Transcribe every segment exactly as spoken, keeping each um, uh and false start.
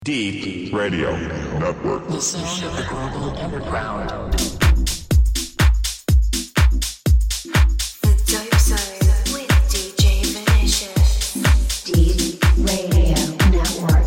Deep Radio Network. The sound of the global underground. The Dope Zone with D J Vinicious. Deep Radio Network.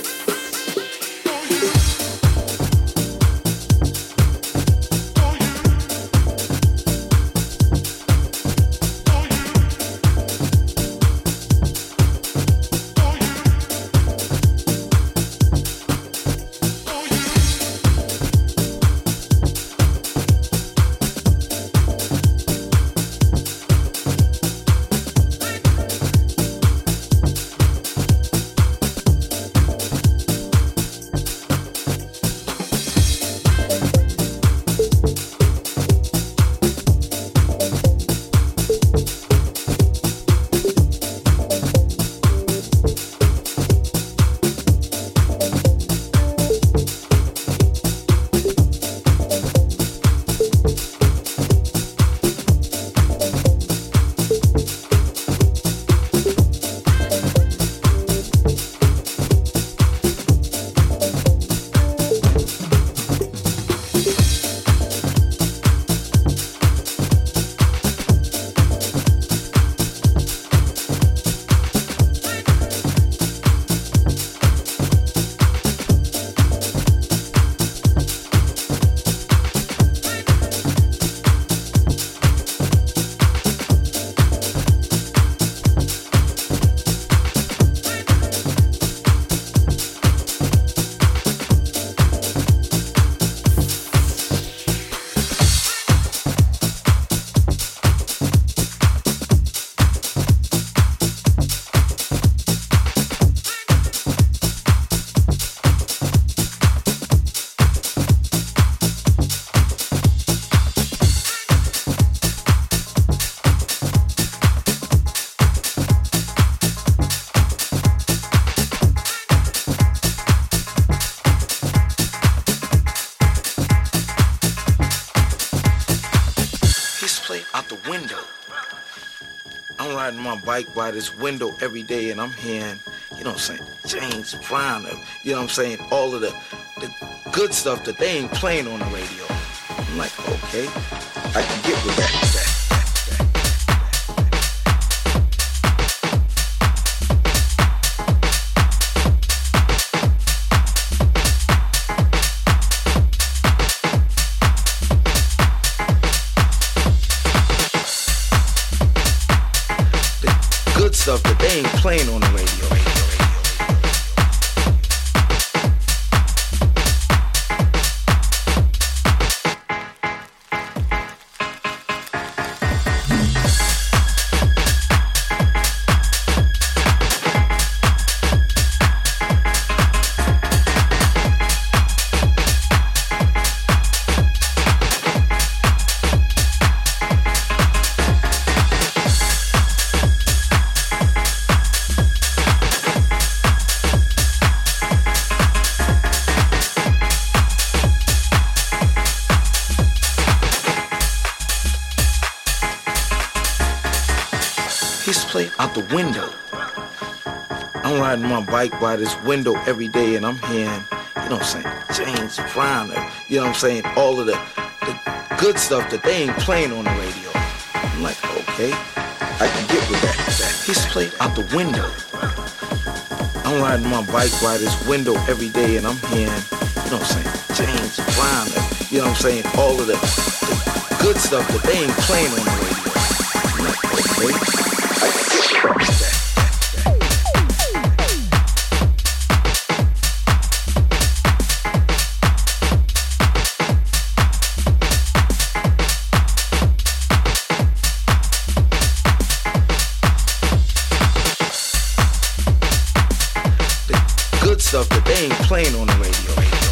I'm riding my bike by this window every day and I'm hearing, you know what I'm saying, James Brown, you know what I'm saying, all of the, the good stuff that they ain't playing on the radio. I'm like, okay, I can get with that. that. Stuff that they ain't playing on the radio. Out the window. I'm riding my bike by this window every day and I'm hearing, you know what I'm saying, James Brown, you know what I'm saying, all of the, the good stuff that they ain't playing on the radio. I'm like, okay, I can get with that. that. He's played out the window. I'm riding my bike by this window every day and I'm hearing, you know what I'm saying, James Brown, you know what I'm saying, all of the, the good stuff that they ain't playing on the radio. I'm like, okay. Stuff that they ain't playing on the radio.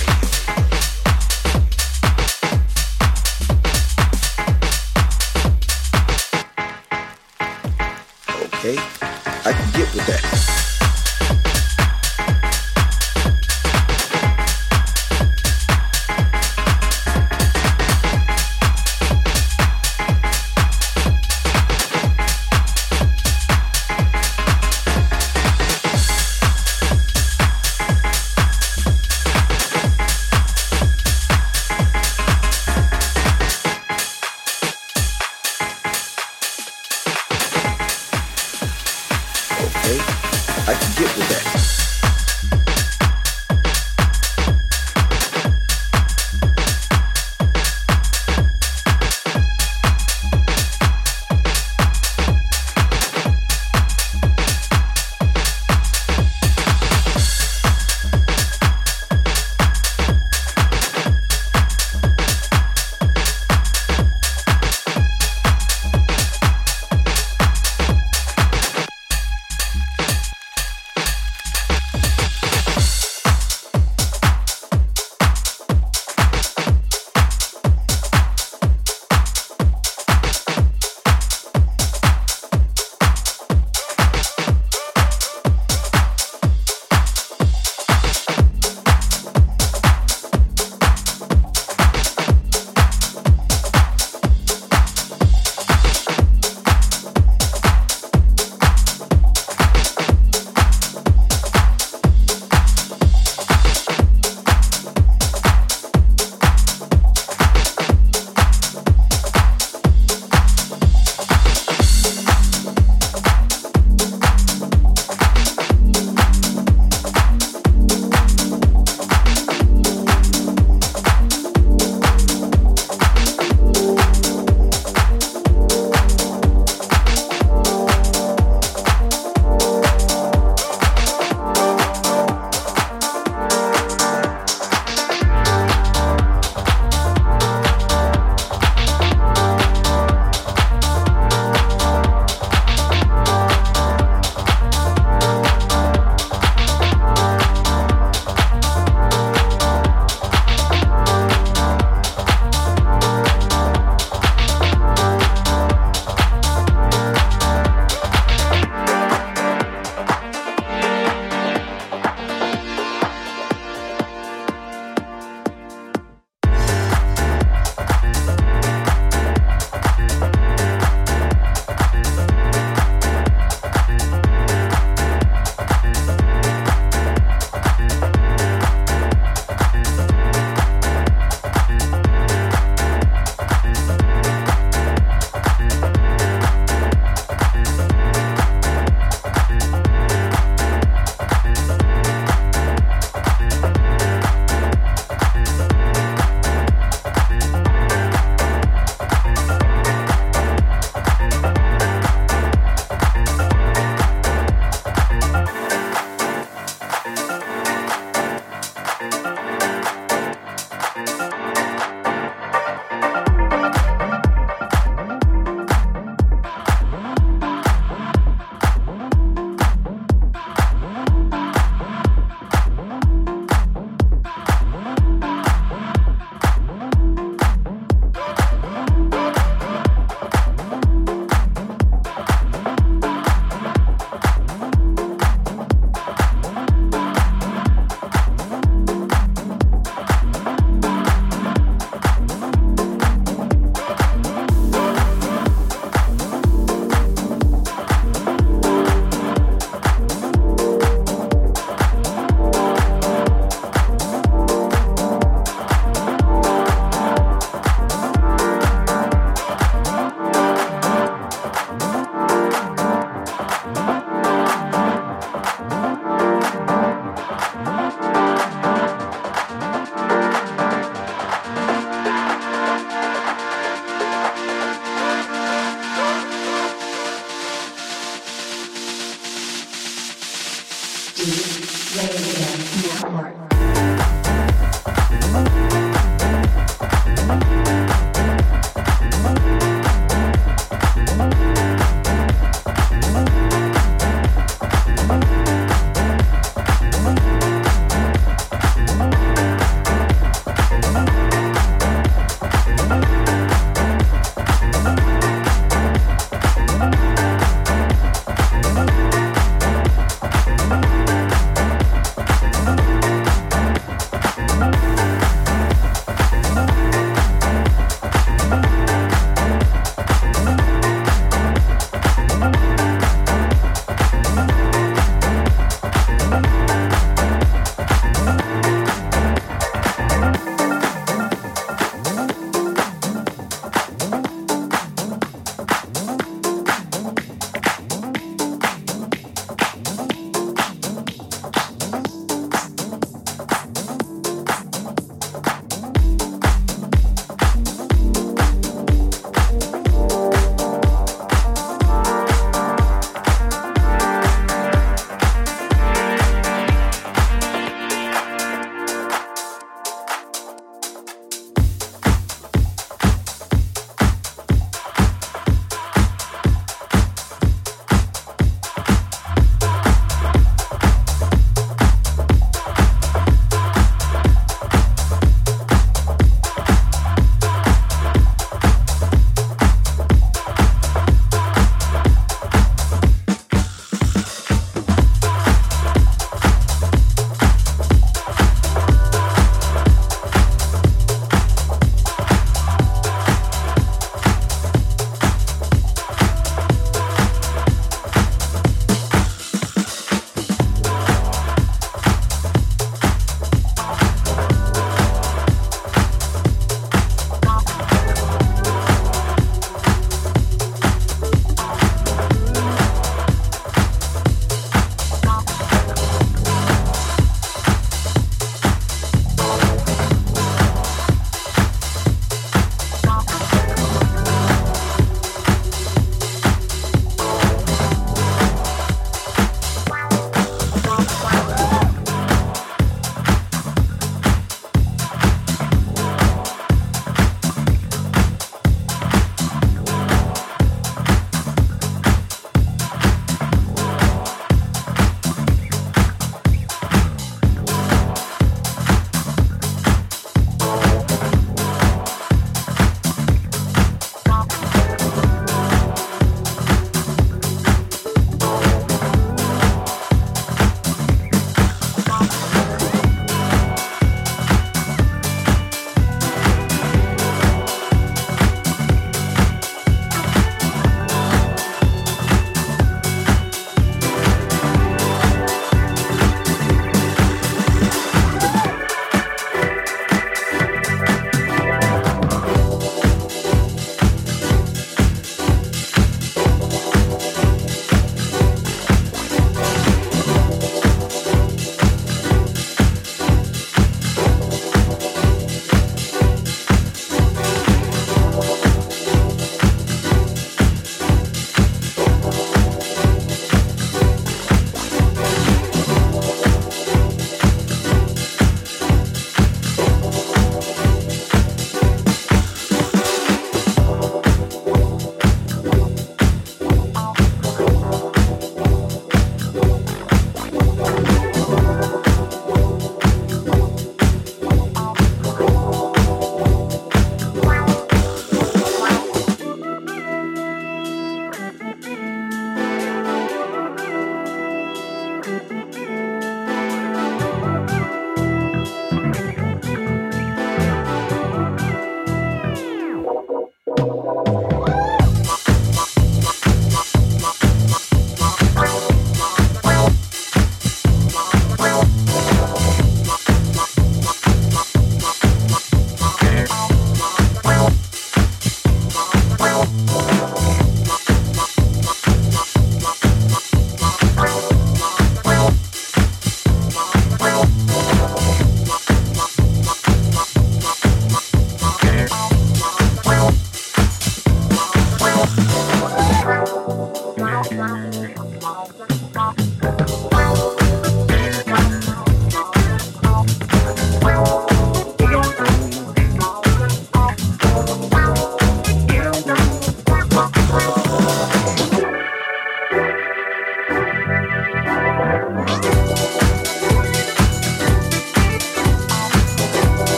Okay, I can get with that.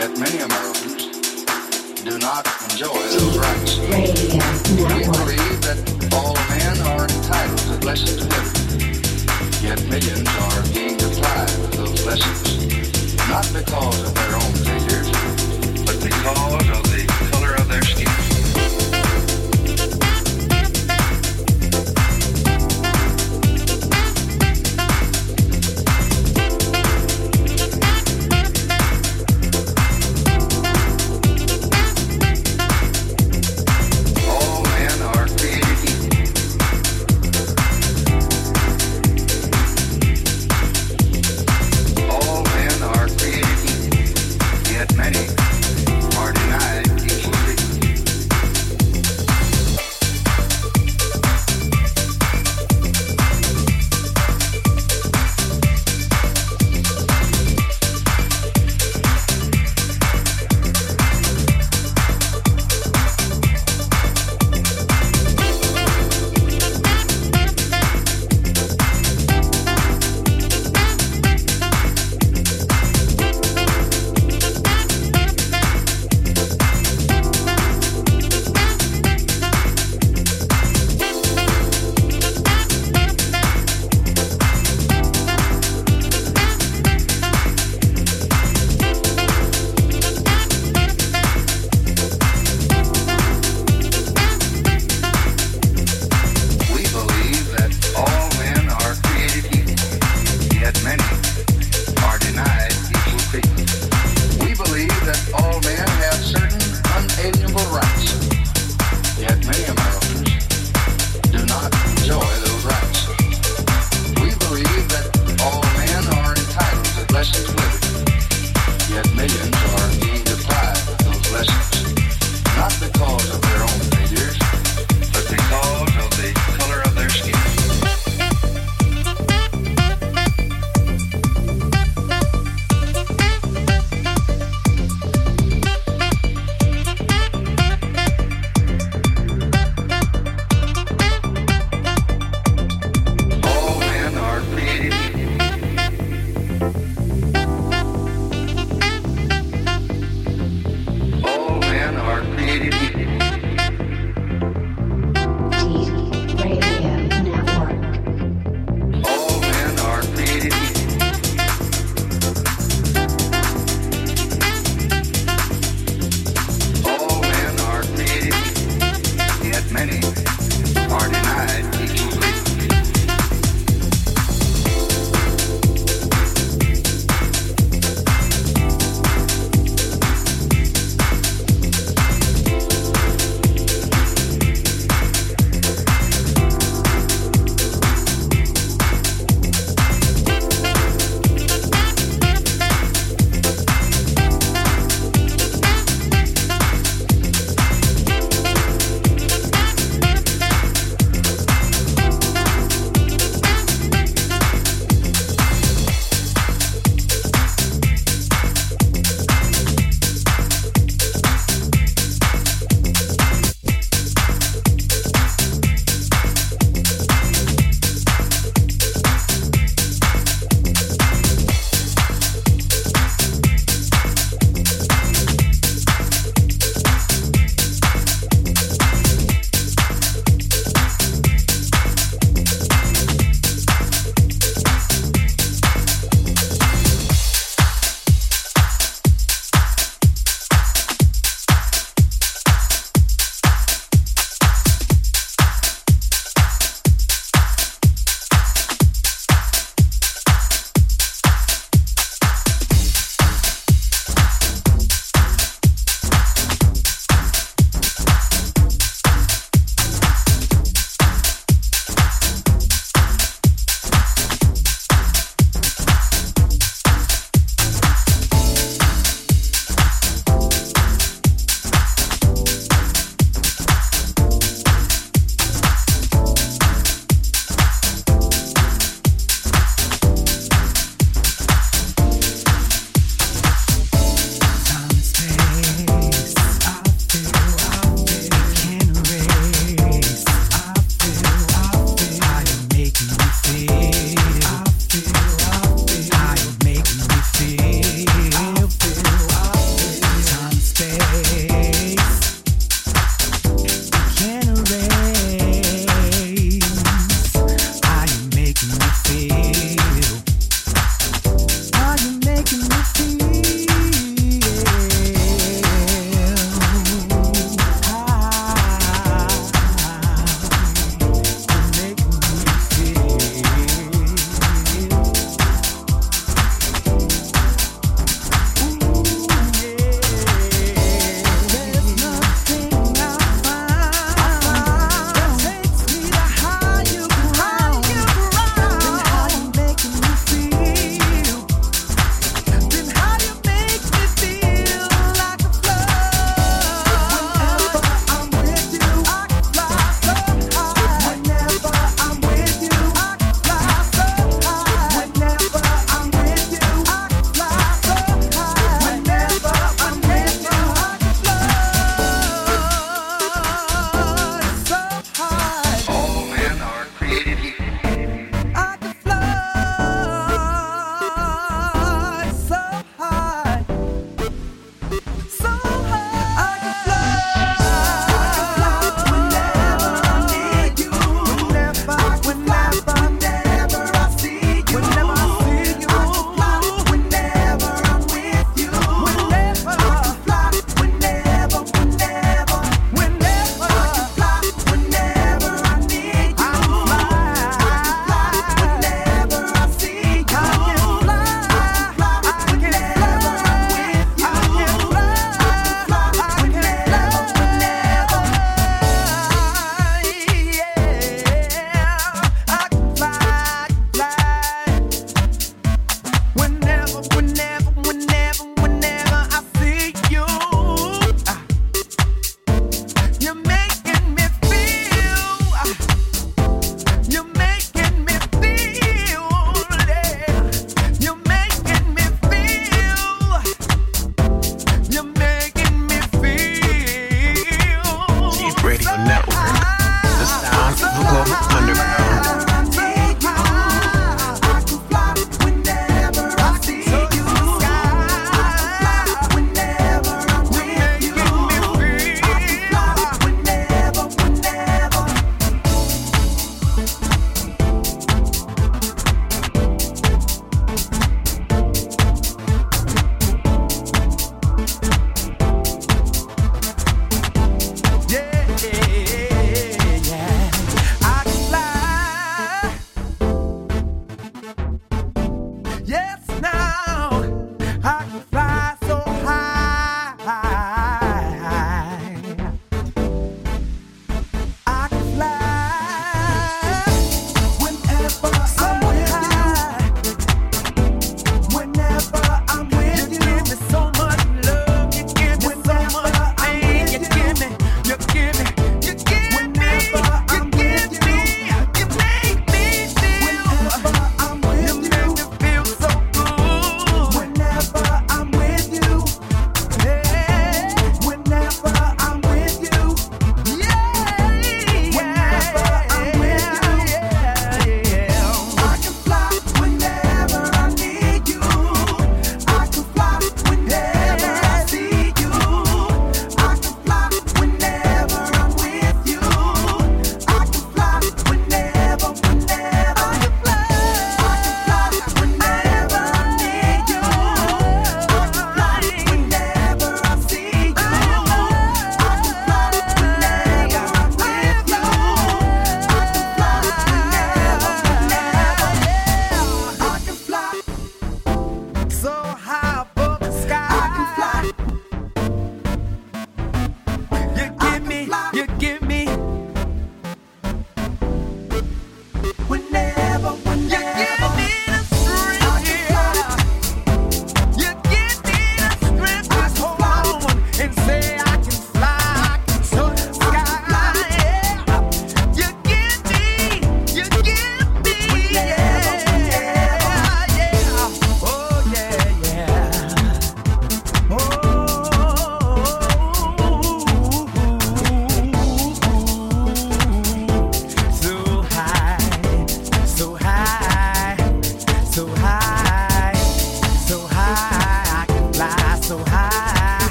Yet many Americans do not enjoy those rights. Radio We Network. believe that all men are entitled to blessed liberty. Yet millions are being deprived of those blessings, not because of their own failures, but because of the color of their skin. All men are created equal. All men are created equal, yet many are denied equal treatment.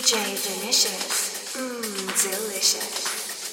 J Vinicious. Mmm, delicious.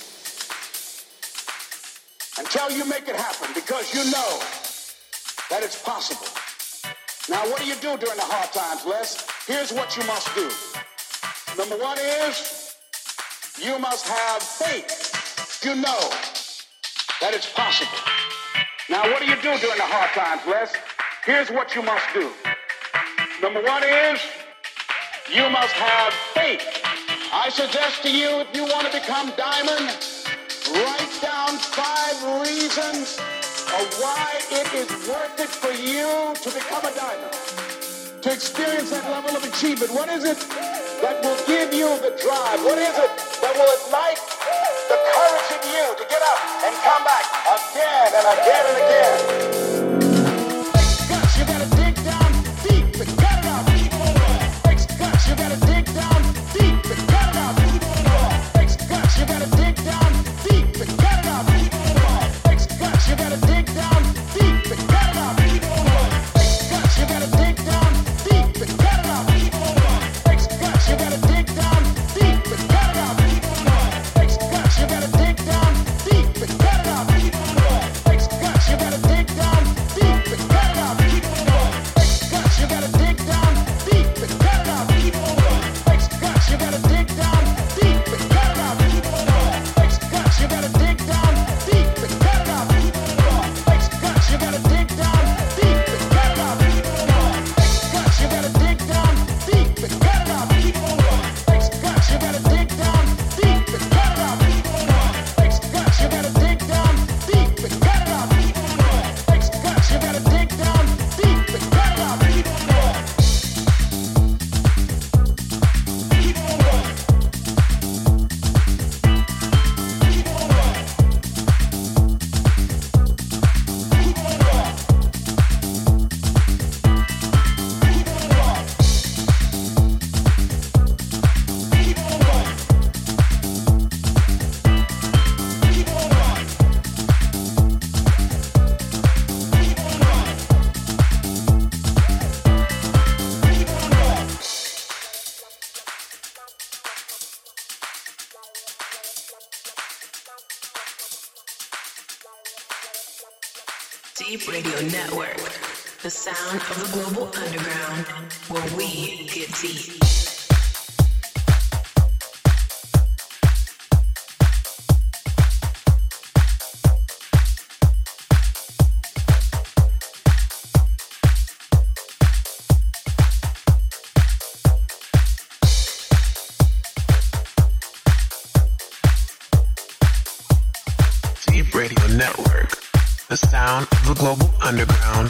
Until you make it happen, because you know that it's possible. Now, what do you do during the hard times, Les? Here's what you must do. Number one is, you must have faith. You know that it's possible. Now, what do you do during the hard times, Les? Here's what you must do. Number one is, you must have faith. I suggest to you, if you want to become diamond, write down five reasons of why it is worth it for you to become a diamond, to experience that level of achievement. What is it that will give you the drive? What is it that will ignite the courage in you to get up and come back again and again and again? Guts, you gotta dig down deep and cut it out. Takes guts, you gotta dig down deep and cut it out. Takes guts, you gotta dig down deep and cut it out. Takes guts, you gotta dig down deep and cut it out. Takes guts, you gotta dig down deep and cut it out. Takes guts, you gotta dig down deep and cut it out. Takes guts, you gotta dig down deep and cut it out. Takes guts, you gotta dig down deep and cut it out. Takes guts, you gotta dig down deep and cut it out. Takes guts, you gotta dig down deep and cut it out. Takes guts, you gotta dig down deep and cut it out. Takes guts, you gotta dig down deep and cut it out. Takes guts, you gotta dig down deep and cut it out. Takes guts, you gotta dig down deep and cut it out. Takes guts, you gotta dig down deep and cut it out. Takes guts, you gotta dig down deep and cut it out. Deep Radio Network, the sound of the global underground, where we get deep. Deep Radio Network, the sound of the global underground.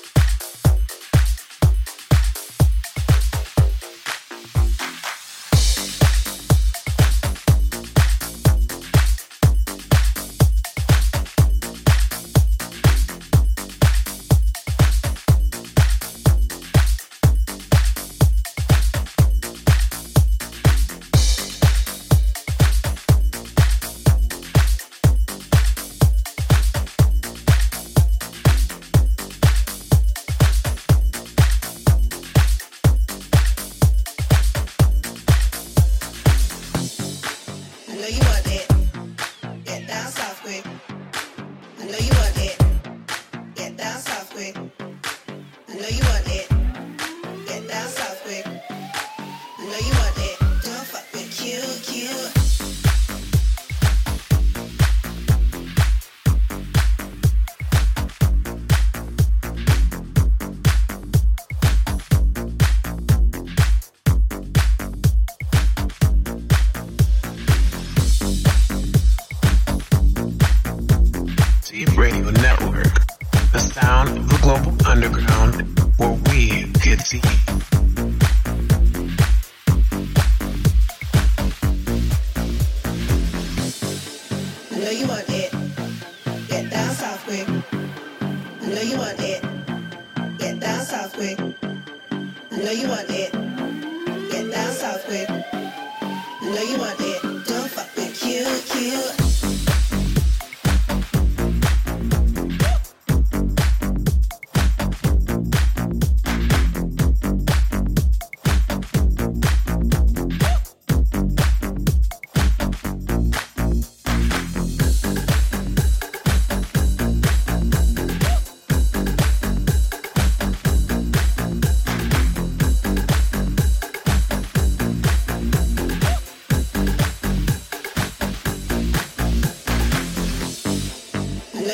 Deep Radio Network, the sound of the global underground, where we get deep. I know you want it. Get down south quick. I know you want it. Get down south quick. I know you want it. Get down south quick. I know you want it. Don't fuck with Q, Q.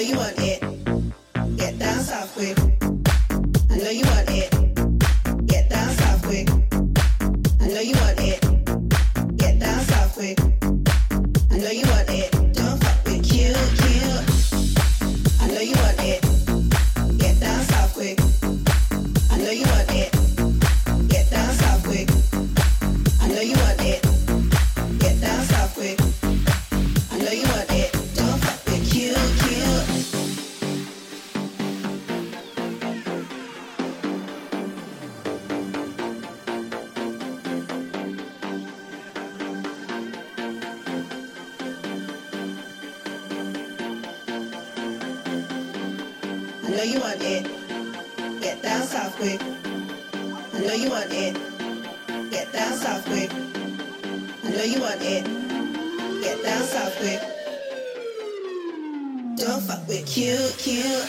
you want it. Get down south quick. I know you want it. Get down south quick. I know you want it. Get down south quick. I know you want it. Don't fuck with cute, cute. I know you want it. Get down south quick. I know you want it. Get down south quick. I know you want it. Get down south quick. I know you want it. Don't fuck with cute, cute. I know you want it. Get down south quick. I know you want it. Get down south quick. I know you want it. Get down south quick. Don't fuck with cute, cute.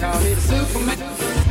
call me the Superman.